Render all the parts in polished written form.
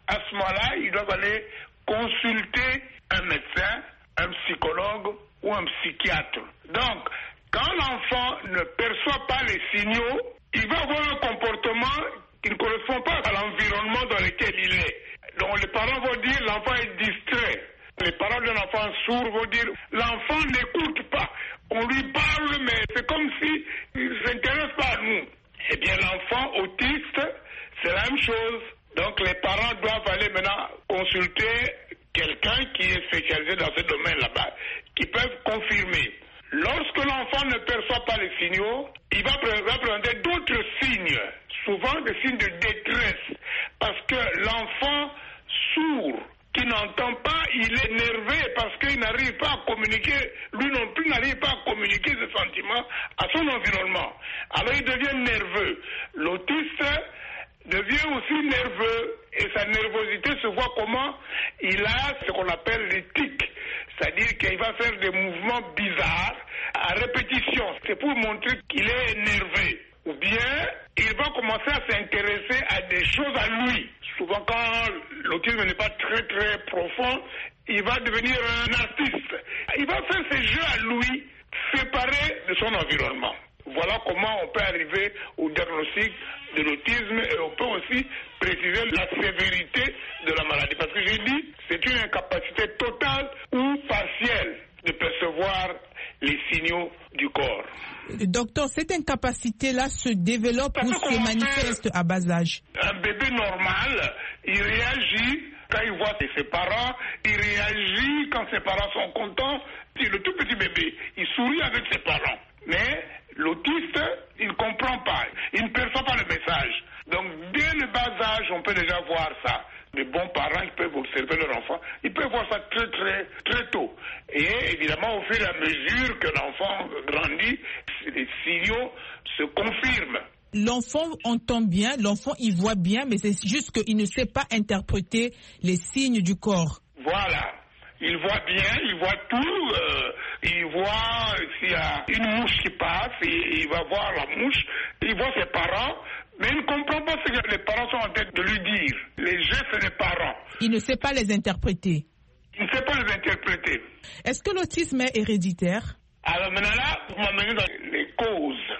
à ce moment-là, ils doivent aller consulter un médecin, un psychologue ou un psychiatre. Donc, quand l'enfant ne perçoit pas les signaux, il va avoir un comportement qui ne correspond pas à l'environnement dans lequel il est. Donc les parents vont dire l'enfant est distrait. Les parents d'un enfant sourd vont dire l'enfant n'écoute pas. On lui parle mais c'est comme si il ne s'intéresse pas à nous. Eh bien l'enfant autiste, c'est la même chose. Donc les parents doivent aller maintenant consulter quelqu'un qui est spécialisé dans ce domaine là-bas, qui peuvent confirmer. Lorsque l'enfant ne perçoit pas les signaux, il va présenter d'autres signes, souvent des signes de détresse, parce que l'enfant sourd qui n'entend pas, il est énervé parce qu'il n'arrive pas à communiquer, lui non plus n'arrive pas à communiquer ses sentiments à son environnement. Alors il devient nerveux. L'autiste devient aussi nerveux et sa nervosité se voit comment il a ce qu'on appelle les tics, c'est-à-dire qu'il va faire des mouvements bizarres à répétition. C'est pour montrer qu'il est énervé. Ou bien il va commencer à s'intéresser à des choses à lui. Souvent quand l'autisme n'est pas très très profond, il va devenir un artiste. Il va faire ses jeux à lui, séparés de son environnement. Voilà comment on peut arriver au diagnostic de l'autisme et on peut aussi préciser la sévérité de la maladie. Parce que j'ai dit, c'est une incapacité totale ou partielle de percevoir les signaux du corps. Docteur, cette incapacité-là se développe ou se manifeste à bas âge? Un bébé normal, il réagit quand il voit ses parents, il réagit quand ses parents sont contents. Le tout petit bébé, il sourit avec ses parents. Mais l'autiste, il ne comprend pas, il ne perçoit pas le message. Donc, dès le bas âge, on peut déjà voir ça. Les bons parents, ils peuvent observer leur enfant, ils peuvent voir ça très, très, très tôt. Et évidemment, au fur et à mesure que l'enfant grandit, les signaux se confirment. L'enfant entend bien, l'enfant il voit bien, mais c'est juste qu'il ne sait pas interpréter les signes du corps. Voilà. Il voit bien, il voit tout, il voit s'il y a une mouche qui passe, il va voir la mouche, il voit ses parents, mais il ne comprend pas ce que les parents sont en train de lui dire. Les gestes des parents. Il ne sait pas les interpréter. Il ne sait pas les interpréter. Est-ce que l'autisme est héréditaire? Alors maintenant là, vous m'amenez dans les causes.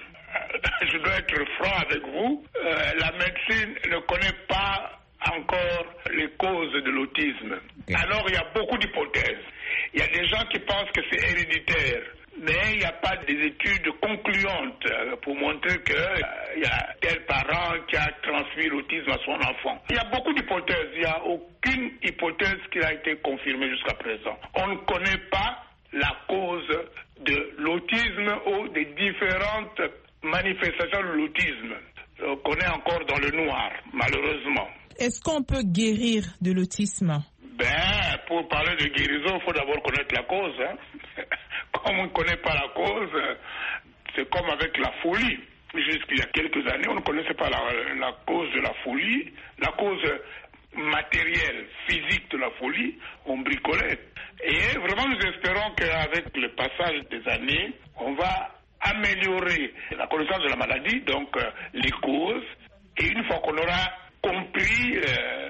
Je dois être franc avec vous. La médecine ne connaît pas encore les causes de l'autisme. Alors il y a beaucoup d'hypothèses. Il y a des gens qui pensent que c'est héréditaire, mais il n'y a pas des études concluantes pour montrer qu'il y a tel parent qui a transmis l'autisme à son enfant. Il y a beaucoup d'hypothèses. Il n'y a aucune hypothèse qui a été confirmée jusqu'à présent. On ne connaît pas la cause de l'autisme ou des différentes manifestations de l'autisme. On connaît encore dans le noir, malheureusement. Est-ce qu'on peut guérir de l'autisme? Pour parler de guérison, il faut d'abord connaître la cause. Comme on ne connaît pas la cause, c'est comme avec la folie. Jusqu'il y a quelques années, on ne connaissait pas la cause de la folie. La cause matérielle, physique de la folie, on bricolait. Et vraiment, nous espérons qu'avec le passage des années, on va améliorer la connaissance de la maladie, donc les causes. Et une fois qu'on aura compris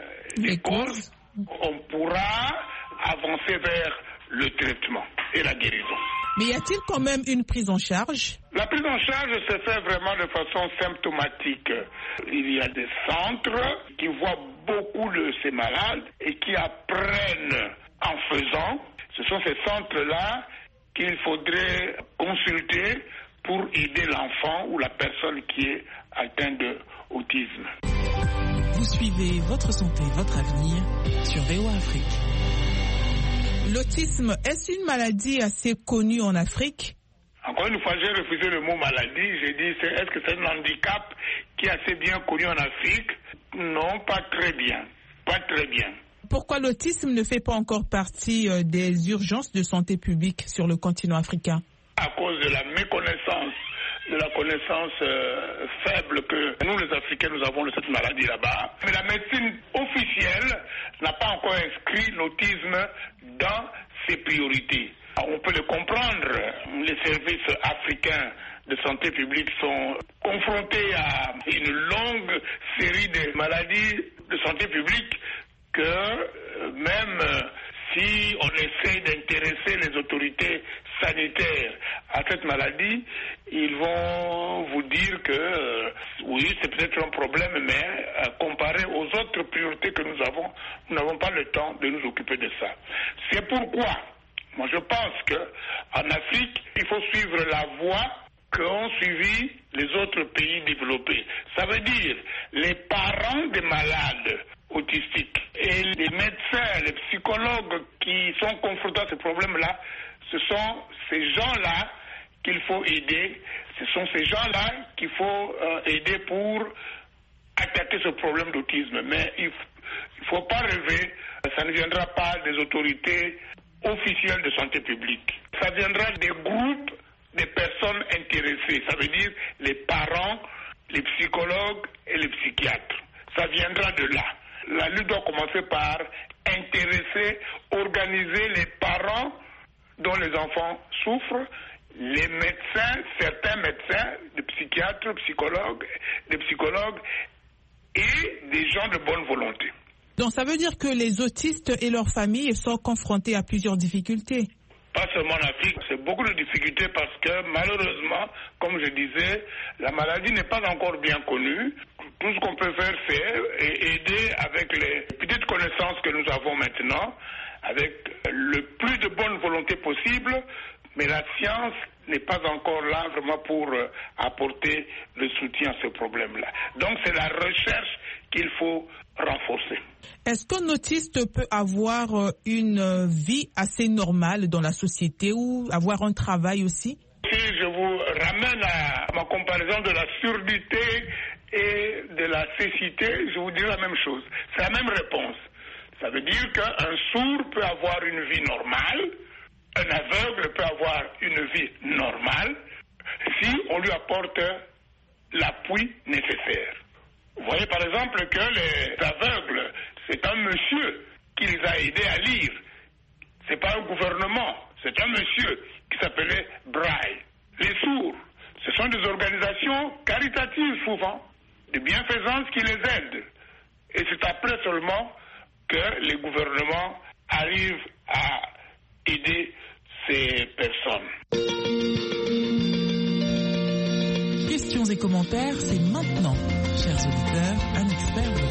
les causes, on pourra avancer vers le traitement et la guérison. Mais y a-t-il quand même une prise en charge? La prise en charge se fait vraiment de façon symptomatique. Il y a des centres qui voient beaucoup de ces malades et qui apprennent en faisant. Ce sont ces centres-là qu'il faudrait consulter pour aider l'enfant ou la personne qui est atteinte d'autisme. Vous suivez Votre Santé, Votre Avenir sur VOA Afrique. L'autisme, est-ce une maladie assez connue en Afrique? Encore une fois, j'ai refusé le mot maladie. J'ai dit, est-ce que c'est un handicap qui est assez bien connu en Afrique? Non, pas très bien. Pas très bien. Pourquoi l'autisme ne fait pas encore partie des urgences de santé publique sur le continent africain? À cause de la méconnaissance, de la connaissance faible que nous, les Africains, nous avons de cette maladie là-bas. Mais la médecine officielle n'a pas encore inscrit l'autisme dans ses priorités. On peut le comprendre. Les services africains de santé publique sont confrontés à une longue série de maladies de santé publique que même si on essaie d'intéresser les autorités sanitaires à cette maladie, ils vont vous dire que oui, c'est peut-être un problème, mais comparé aux autres priorités que nous avons, nous n'avons pas le temps de nous occuper de ça. C'est pourquoi, moi je pense qu'en Afrique, il faut suivre la voie qu'ont suivi les autres pays développés. Ça veut dire les parents des malades autistiques et les médecins, les psychologues qui sont confrontés à ce problème-là, ce sont ces gens-là qu'il faut aider. Ce sont ces gens-là qu'il faut aider pour attaquer ce problème d'autisme. Mais il ne faut pas rêver, ça ne viendra pas des autorités officielles de santé publique. Ça viendra des groupes des personnes intéressées, ça veut dire les parents, les psychologues et les psychiatres. Ça viendra de là. La lutte doit commencer par intéresser, organiser les parents dont les enfants souffrent, les médecins, certains médecins, des psychiatres, des psychologues et des gens de bonne volonté. Donc ça veut dire que les autistes et leurs familles sont confrontés à plusieurs difficultés. Pas seulement en Afrique, c'est beaucoup de difficultés parce que malheureusement, comme je disais, la maladie n'est pas encore bien connue. Tout ce qu'on peut faire, c'est aider avec les petites connaissances que nous avons maintenant, avec le plus de bonne volonté possible, mais la science n'est pas encore là vraiment pour apporter le soutien à ce problème-là. Donc c'est la recherche qu'il faut renforcer. Est-ce qu'un autiste peut avoir une vie assez normale dans la société ou avoir un travail aussi? Si je vous ramène à ma comparaison de la surdité et de la cécité, je vous dirai la même chose. C'est la même réponse. Ça veut dire qu'un sourd peut avoir une vie normale, un aveugle peut avoir une vie normale si on lui apporte l'appui nécessaire. Vous voyez par exemple que les aveugles, c'est un monsieur qui les a aidés à lire. C'est pas un gouvernement, c'est un monsieur qui s'appelait Braille. Les sourds, ce sont des organisations caritatives souvent, de bienfaisance qui les aident. Et c'est après seulement que les gouvernements arrivent à aider ces personnes. Questions et commentaires, c'est maintenant. Chers auditeurs, un expert vous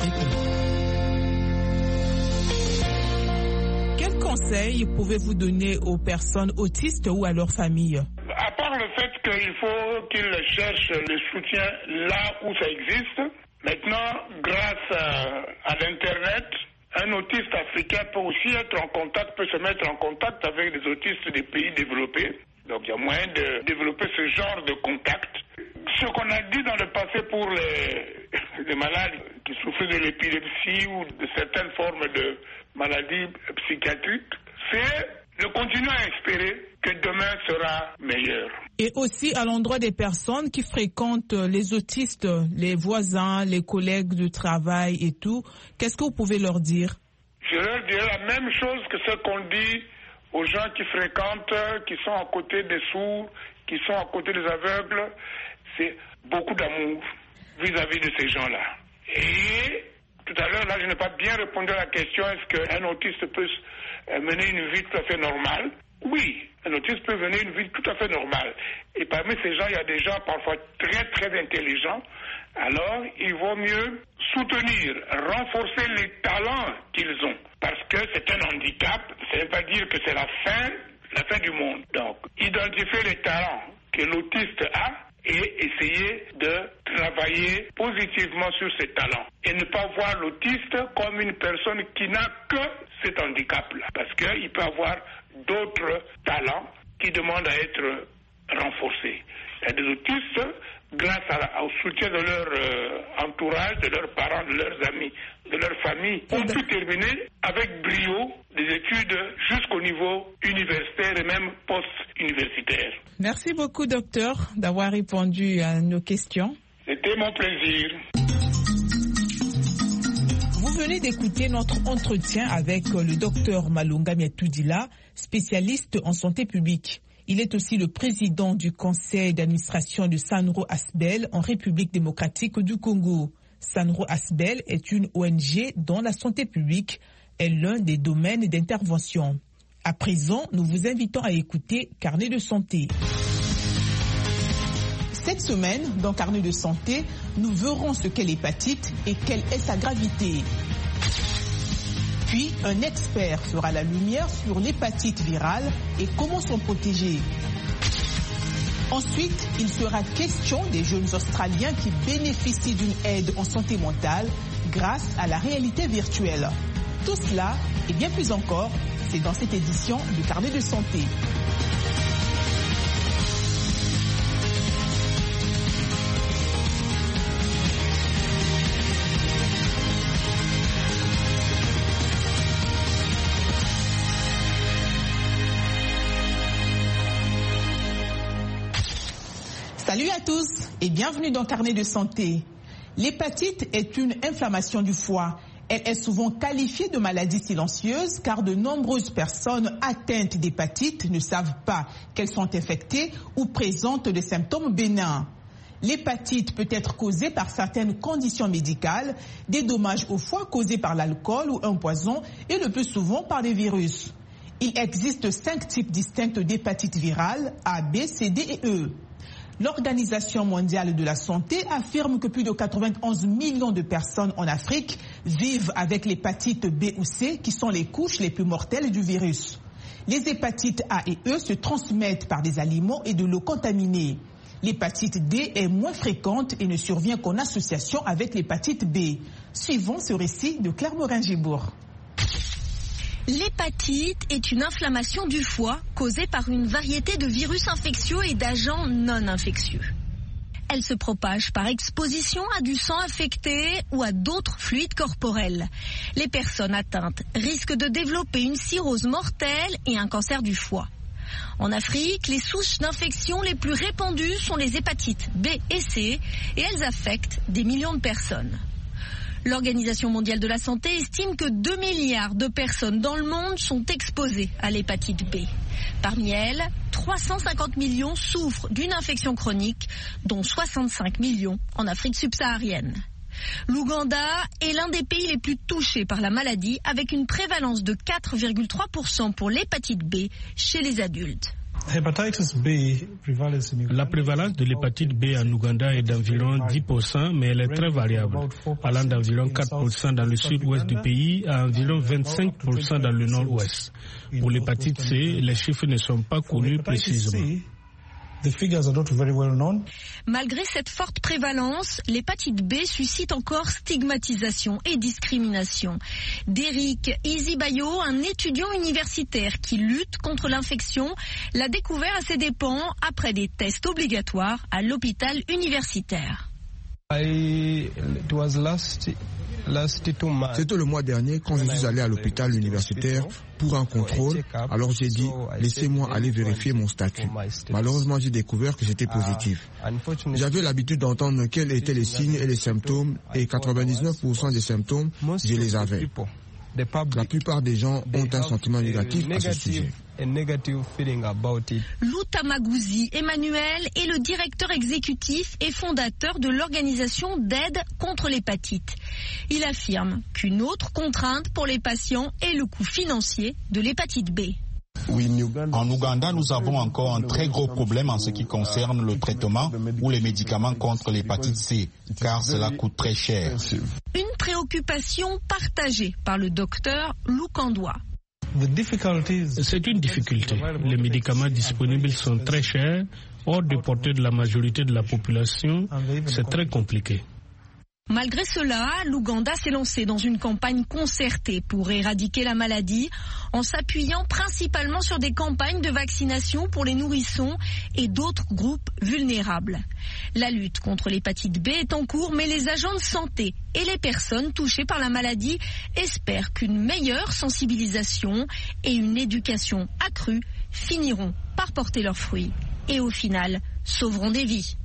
répond. Quels conseils pouvez-vous donner aux personnes autistes ou à leurs familles? À part le fait qu'il faut qu'ils cherchent le soutien là où ça existe, maintenant, grâce à l'Internet, un autiste africain peut aussi se mettre en contact avec des autistes des pays développés. Donc il y a moyen de développer ce genre de contact. Ce qu'on a dit dans le passé pour les malades qui souffrent de l'épilepsie ou de certaines formes de maladies psychiatriques, c'est de continuer à espérer que demain sera meilleur. Et aussi à l'endroit des personnes qui fréquentent les autistes, les voisins, les collègues de travail et tout, qu'est-ce que vous pouvez leur dire? Je leur dirais la même chose que ce qu'on dit aux gens qui fréquentent, qui sont à côté des sourds, qui sont à côté des aveugles. C'est beaucoup d'amour vis-à-vis de ces gens-là. Et tout à l'heure, là, je n'ai pas bien répondu à la question, est-ce qu'un autiste peut mener une vie tout à fait normale? Oui, un autiste peut mener une vie tout à fait normale. Et parmi ces gens, il y a des gens parfois très, très intelligents. Alors, il vaut mieux soutenir, renforcer les talents qu'ils ont. Parce que c'est un handicap, ça ne veut pas dire que c'est la fin du monde. Donc, identifier les talents que l'autiste a et essayer de travailler positivement sur ses talents. Et ne pas voir l'autiste comme une personne qui n'a que cet handicap-là. Parce qu'il peut avoir d'autres talents qui demandent à être renforcés. Il y a des autistes, grâce au soutien de leur entourage, de leurs parents, de leurs amis, de leur famille, ont pu terminer avec brio des études jusqu'au niveau universitaire et même post-universitaire. Merci beaucoup, docteur, d'avoir répondu à nos questions. C'était mon plaisir. Vous venez d'écouter notre entretien avec le docteur Malunga Miatoudila, spécialiste en santé publique. Il est aussi le président du conseil d'administration de Sanro Asbel en République démocratique du Congo. Sanro Asbel est une ONG dont la santé publique est l'un des domaines d'intervention. À présent, nous vous invitons à écouter Carnet de santé. Cette semaine, dans Carnet de santé, nous verrons ce qu'est l'hépatite et quelle est sa gravité. Puis, un expert fera la lumière sur l'hépatite virale et comment s'en protéger. Ensuite, il sera question des jeunes Australiens qui bénéficient d'une aide en santé mentale grâce à la réalité virtuelle. Tout cela et bien plus encore, c'est dans cette édition du Carnet de santé. Salut à tous et bienvenue dans Carnet de santé. L'hépatite est une inflammation du foie. Elle est souvent qualifiée de maladie silencieuse car de nombreuses personnes atteintes d'hépatite ne savent pas qu'elles sont infectées ou présentent des symptômes bénins. L'hépatite peut être causée par certaines conditions médicales, des dommages au foie causés par l'alcool ou un poison et le plus souvent par des virus. Il existe 5 types distincts d'hépatite virale, A, B, C, D et E. L'Organisation mondiale de la santé affirme que plus de 91 millions de personnes en Afrique vivent avec l'hépatite B ou C, qui sont les couches les plus mortelles du virus. Les hépatites A et E se transmettent par des aliments et de l'eau contaminée. L'hépatite D est moins fréquente et ne survient qu'en association avec l'hépatite B. Suivons ce récit de Claire Morin-Gibourg. L'hépatite est une inflammation du foie causée par une variété de virus infectieux et d'agents non infectieux. Elle se propage par exposition à du sang infecté ou à d'autres fluides corporels. Les personnes atteintes risquent de développer une cirrhose mortelle et un cancer du foie. En Afrique, les souches d'infection les plus répandues sont les hépatites B et C et elles affectent des millions de personnes. L'Organisation mondiale de la santé estime que 2 milliards de personnes dans le monde sont exposées à l'hépatite B. Parmi elles, 350 millions souffrent d'une infection chronique, dont 65 millions en Afrique subsaharienne. L'Ouganda est l'un des pays les plus touchés par la maladie, avec une prévalence de 4,3% pour l'hépatite B chez les adultes. La prévalence de l'hépatite B en Ouganda est d'environ 10%, mais elle est très variable, allant d'environ 4% dans le sud-ouest du pays à environ 25% dans le nord-ouest. Pour l'hépatite C, les chiffres ne sont pas connus précisément. Malgré cette forte prévalence, l'hépatite B suscite encore stigmatisation et discrimination. Derrick Izibayo, un étudiant universitaire qui lutte contre l'infection, l'a découvert à ses dépens après des tests obligatoires à l'hôpital universitaire. C'était le mois dernier quand je suis allé à l'hôpital universitaire pour un contrôle. Alors j'ai dit, laissez-moi aller vérifier mon statut. Malheureusement, j'ai découvert que j'étais positif. J'avais l'habitude d'entendre quels étaient les signes et les symptômes et 99% des symptômes, je les avais. La plupart des gens ont un sentiment négatif à ce sujet. Lutamagouzi Emmanuel est le directeur exécutif et fondateur de l'organisation d'aide contre l'hépatite. Il affirme qu'une autre contrainte pour les patients est le coût financier de l'hépatite B. En Ouganda, nous avons encore un très gros problème en ce qui concerne le traitement ou les médicaments contre l'hépatite C, car cela coûte très cher. Une préoccupation partagée par le docteur Lukandwa. C'est une difficulté. Les médicaments disponibles sont très chers, hors de portée de la majorité de la population. C'est très compliqué. Malgré cela, l'Ouganda s'est lancé dans une campagne concertée pour éradiquer la maladie en s'appuyant principalement sur des campagnes de vaccination pour les nourrissons et d'autres groupes vulnérables. La lutte contre l'hépatite B est en cours, mais les agents de santé et les personnes touchées par la maladie espèrent qu'une meilleure sensibilisation et une éducation accrue finiront par porter leurs fruits et au final sauveront des vies.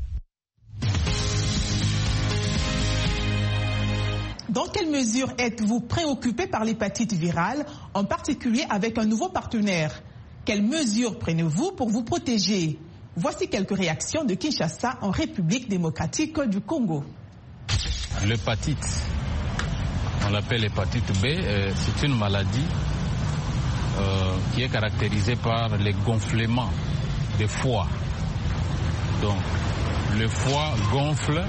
Dans quelle mesure êtes-vous préoccupé par l'hépatite virale, en particulier avec un nouveau partenaire? Quelles mesures prenez-vous pour vous protéger? Voici quelques réactions de Kinshasa en République démocratique du Congo. L'hépatite, on l'appelle l'hépatite B, c'est une maladie qui est caractérisée par les gonflements des foies. Donc, le foie gonfle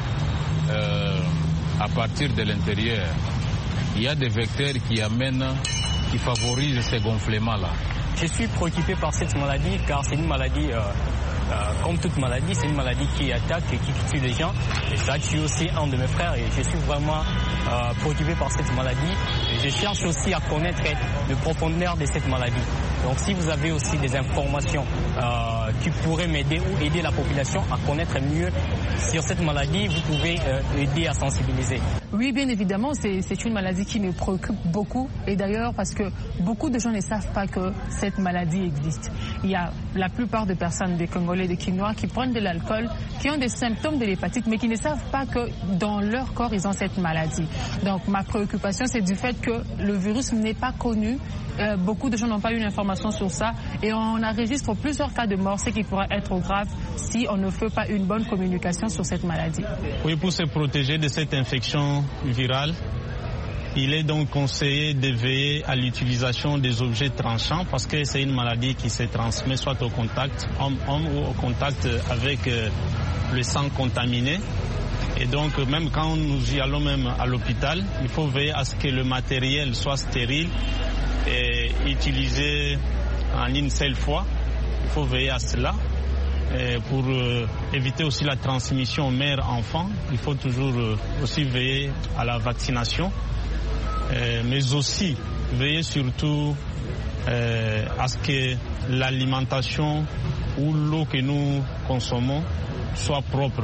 à partir de l'intérieur. Il y a des vecteurs qui favorisent ces gonflements-là. Je suis préoccupé par cette maladie car c'est une maladie, comme toute maladie, c'est une maladie qui attaque et qui tue les gens. Et ça tue aussi un de mes frères et je suis vraiment préoccupé par cette maladie. Et je cherche aussi à connaître le profondeur de cette maladie. Donc si vous avez aussi des informations qui pourraient m'aider ou aider la population à connaître mieux sur cette maladie, vous pouvez aider à sensibiliser. Oui, bien évidemment, c'est une maladie qui me préoccupe beaucoup. Et d'ailleurs, parce que beaucoup de gens ne savent pas que cette maladie existe. Il y a la plupart des personnes, des Congolais, des Kinois, qui prennent de l'alcool, qui ont des symptômes de l'hépatite, mais qui ne savent pas que dans leur corps, ils ont cette maladie. Donc, ma préoccupation, c'est du fait que le virus n'est pas connu. Beaucoup de gens n'ont pas eu l'information sur ça et on enregistre plusieurs cas de mort, ce qui pourrait être grave si on ne fait pas une bonne communication sur cette maladie. Oui, pour se protéger de cette infection virale, il est donc conseillé de veiller à l'utilisation des objets tranchants parce que c'est une maladie qui se transmet soit au contact homme ou au contact avec le sang contaminé. Et donc, même quand nous y allons même à l'hôpital, il faut veiller à ce que le matériel soit stérile et utilisé en une seule fois. Il faut veiller à cela. Et pour éviter aussi la transmission mère-enfant, il faut toujours aussi veiller à la vaccination. Mais aussi veiller surtout à ce que l'alimentation ou l'eau que nous consommons soit propre.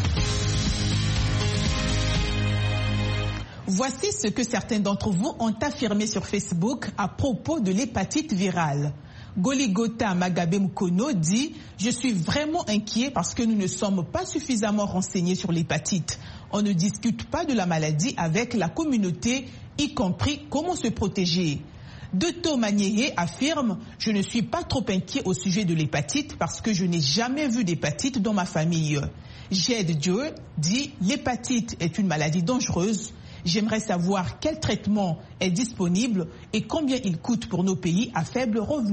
Voici ce que certains d'entre vous ont affirmé sur Facebook à propos de l'hépatite virale. Goligota Magabe Mukono dit « Je suis vraiment inquiet parce que nous ne sommes pas suffisamment renseignés sur l'hépatite. On ne discute pas de la maladie avec la communauté, y compris comment se protéger. » Doto Manieye affirme « Je ne suis pas trop inquiet au sujet de l'hépatite parce que je n'ai jamais vu d'hépatite dans ma famille. » Jed Joe dit « L'hépatite est une maladie dangereuse. J'aimerais savoir quel traitement est disponible et combien il coûte pour nos pays à faible revenu. »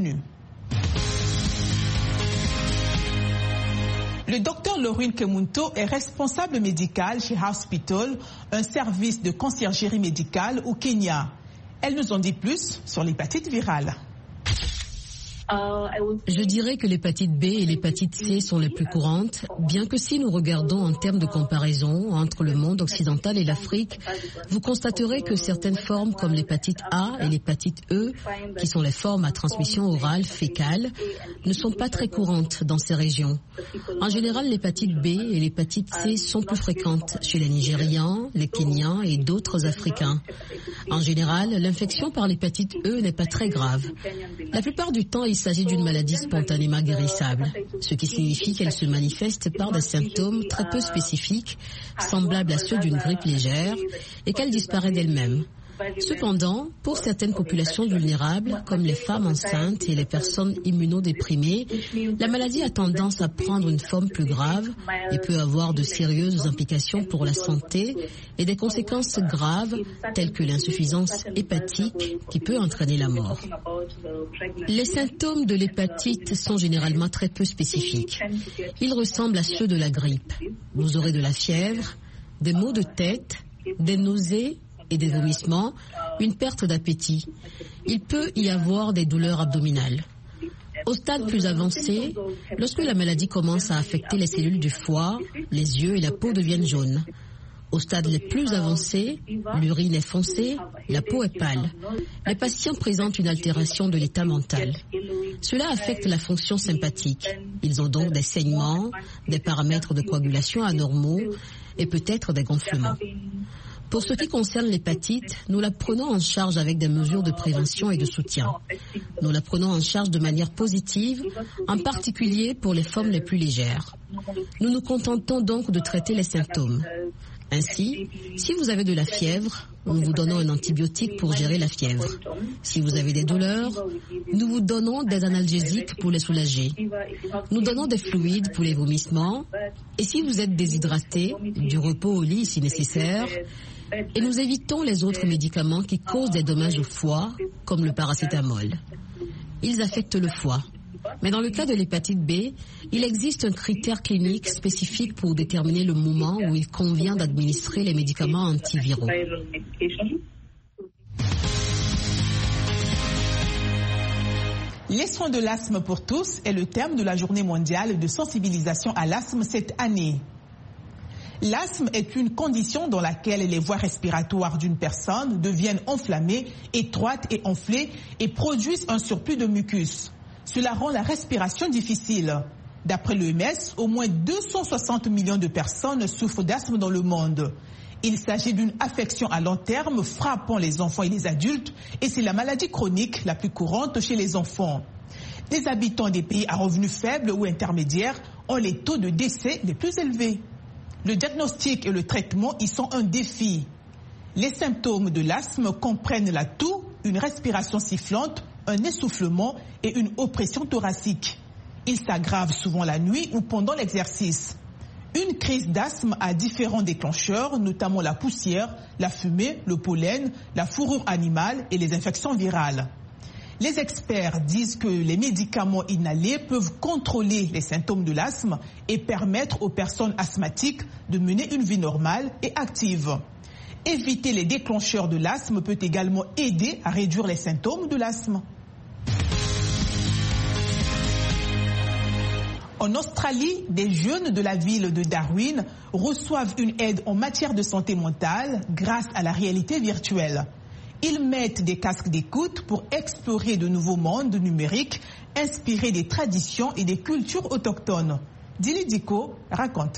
Le docteur Laurine Kemunto est responsable médical chez Hospital, un service de conciergerie médicale au Kenya. Elle nous en dit plus sur l'hépatite virale. Je dirais que l'hépatite B et l'hépatite C sont les plus courantes, bien que si nous regardons en termes de comparaison entre le monde occidental et l'Afrique, vous constaterez que certaines formes comme l'hépatite A et l'hépatite E, qui sont les formes à transmission orale fécale, ne sont pas très courantes dans ces régions. En général, l'hépatite B et l'hépatite C sont plus fréquentes chez les Nigérians, les Kenyans et d'autres Africains. En général, l'infection par l'hépatite E n'est pas très grave. La plupart du temps, il s'agit d'une maladie spontanément guérissable, ce qui signifie qu'elle se manifeste par des symptômes très peu spécifiques, semblables à ceux d'une grippe légère, et qu'elle disparaît d'elle-même. Cependant, pour certaines populations vulnérables, comme les femmes enceintes et les personnes immunodéprimées, la maladie a tendance à prendre une forme plus grave et peut avoir de sérieuses implications pour la santé et des conséquences graves telles que l'insuffisance hépatique qui peut entraîner la mort. Les symptômes de l'hépatite sont généralement très peu spécifiques. Ils ressemblent à ceux de la grippe. Vous aurez de la fièvre, des maux de tête, des nausées et des vomissements, une perte d'appétit. Il peut y avoir des douleurs abdominales. Au stade plus avancé, lorsque la maladie commence à affecter les cellules du foie, les yeux et la peau deviennent jaunes. Au stade les plus avancés, l'urine est foncée, la peau est pâle. Les patients présentent une altération de l'état mental. Cela affecte la fonction sympathique. Ils ont donc des saignements, des paramètres de coagulation anormaux et peut-être des gonflements. Pour ce qui concerne l'hépatite, nous la prenons en charge avec des mesures de prévention et de soutien. Nous la prenons en charge de manière positive, en particulier pour les formes les plus légères. Nous nous contentons donc de traiter les symptômes. Ainsi, si vous avez de la fièvre, nous vous donnons un antibiotique pour gérer la fièvre. Si vous avez des douleurs, nous vous donnons des analgésiques pour les soulager. Nous donnons des fluides pour les vomissements. Et si vous êtes déshydraté, du repos au lit si nécessaire. Et nous évitons les autres médicaments qui causent des dommages au foie, comme le paracétamol. Ils affectent le foie. Mais dans le cas de l'hépatite B, il existe un critère clinique spécifique pour déterminer le moment où il convient d'administrer les médicaments antiviraux. Les soins de l'asthme pour tous est le thème de la journée mondiale de sensibilisation à l'asthme cette année. L'asthme est une condition dans laquelle les voies respiratoires d'une personne deviennent enflammées, étroites et enflées et produisent un surplus de mucus. Cela rend la respiration difficile. D'après l'OMS, au moins 260 millions de personnes souffrent d'asthme dans le monde. Il s'agit d'une affection à long terme frappant les enfants et les adultes et c'est la maladie chronique la plus courante chez les enfants. Les habitants des pays à revenus faibles ou intermédiaires ont les taux de décès les plus élevés. Le diagnostic et le traitement y sont un défi. Les symptômes de l'asthme comprennent la toux, une respiration sifflante, un essoufflement et une oppression thoracique. Il s'aggrave souvent la nuit ou pendant l'exercice. Une crise d'asthme a différents déclencheurs, notamment la poussière, la fumée, le pollen, la fourrure animale et les infections virales. Les experts disent que les médicaments inhalés peuvent contrôler les symptômes de l'asthme et permettre aux personnes asthmatiques de mener une vie normale et active. Éviter les déclencheurs de l'asthme peut également aider à réduire les symptômes de l'asthme. En Australie, des jeunes de la ville de Darwin reçoivent une aide en matière de santé mentale grâce à la réalité virtuelle. Ils mettent des casques d'écoute pour explorer de nouveaux mondes numériques inspirés des traditions et des cultures autochtones. Dili Diko raconte.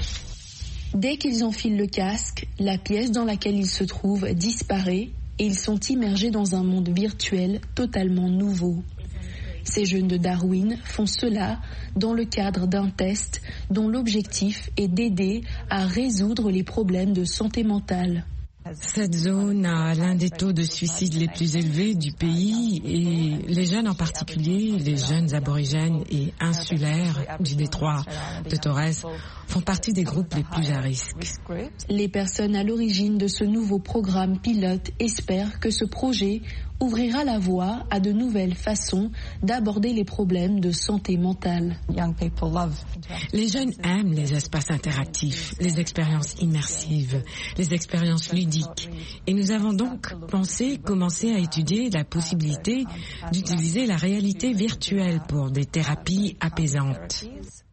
Dès qu'ils enfilent le casque, la pièce dans laquelle ils se trouvent disparaît et ils sont immergés dans un monde virtuel totalement nouveau. Ces jeunes de Darwin font cela dans le cadre d'un test dont l'objectif est d'aider à résoudre les problèmes de santé mentale. Cette zone a l'un des taux de suicide les plus élevés du pays et les jeunes en particulier, les jeunes aborigènes et insulaires du détroit de Torres font partie des groupes les plus à risque. Les personnes à l'origine de ce nouveau programme pilote espèrent que ce projet ouvrira la voie à de nouvelles façons d'aborder les problèmes de santé mentale. Les jeunes aiment les espaces interactifs, les expériences immersives, les expériences ludiques. Et nous avons donc commencé à étudier la possibilité d'utiliser la réalité virtuelle pour des thérapies apaisantes.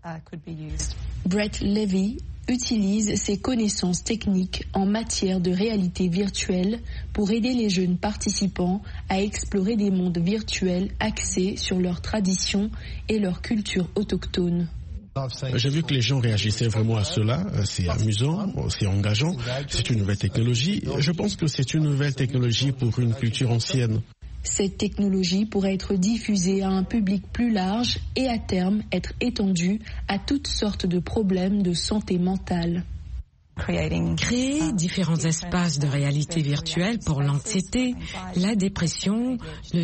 Brett Levy utilise ses connaissances techniques en matière de réalité virtuelle pour aider les jeunes participants à explorer des mondes virtuels axés sur leurs traditions et leur culture autochtone. J'ai vu que les gens réagissaient vraiment à cela. C'est amusant, c'est engageant, c'est une nouvelle technologie. Je pense que c'est une nouvelle technologie pour une culture ancienne. Cette technologie pourrait être diffusée à un public plus large et à terme être étendue à toutes sortes de problèmes de santé mentale. Créer différents espaces de réalité virtuelle pour l'anxiété, la dépression, le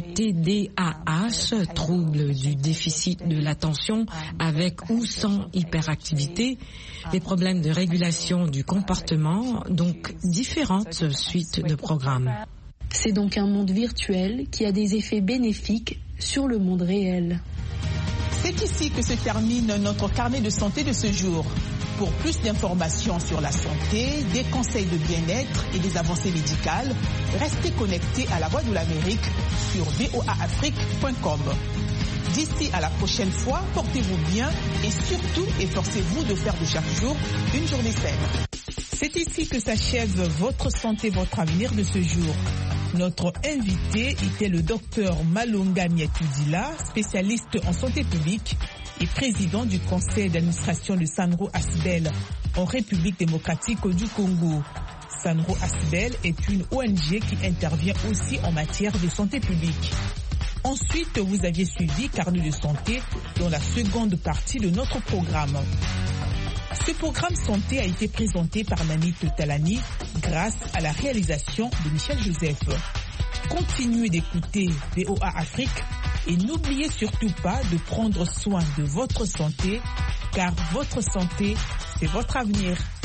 TDAH, trouble du déficit de l'attention avec ou sans hyperactivité, les problèmes de régulation du comportement, donc différentes suites de programmes. C'est donc un monde virtuel qui a des effets bénéfiques sur le monde réel. C'est ici que se termine notre carnet de santé de ce jour. Pour plus d'informations sur la santé, des conseils de bien-être et des avancées médicales, restez connectés à La Voix de l'Amérique sur voaafrique.com. D'ici à la prochaine fois, portez-vous bien et surtout efforcez-vous de faire de chaque jour une journée saine. C'est ici que s'achève votre santé, votre avenir de ce jour. Notre invité était le docteur Malonga Miatudila, spécialiste en santé publique et président du conseil d'administration de Sanro Asbel en République démocratique du Congo. Sanro Asbel est une ONG qui intervient aussi en matière de santé publique. Ensuite, vous aviez suivi Carnet de santé dans la seconde partie de notre programme. Ce programme santé a été présenté par Nani Totalani grâce à la réalisation de Michel Joseph. Continuez d'écouter VOA Afrique et n'oubliez surtout pas de prendre soin de votre santé, car votre santé, c'est votre avenir.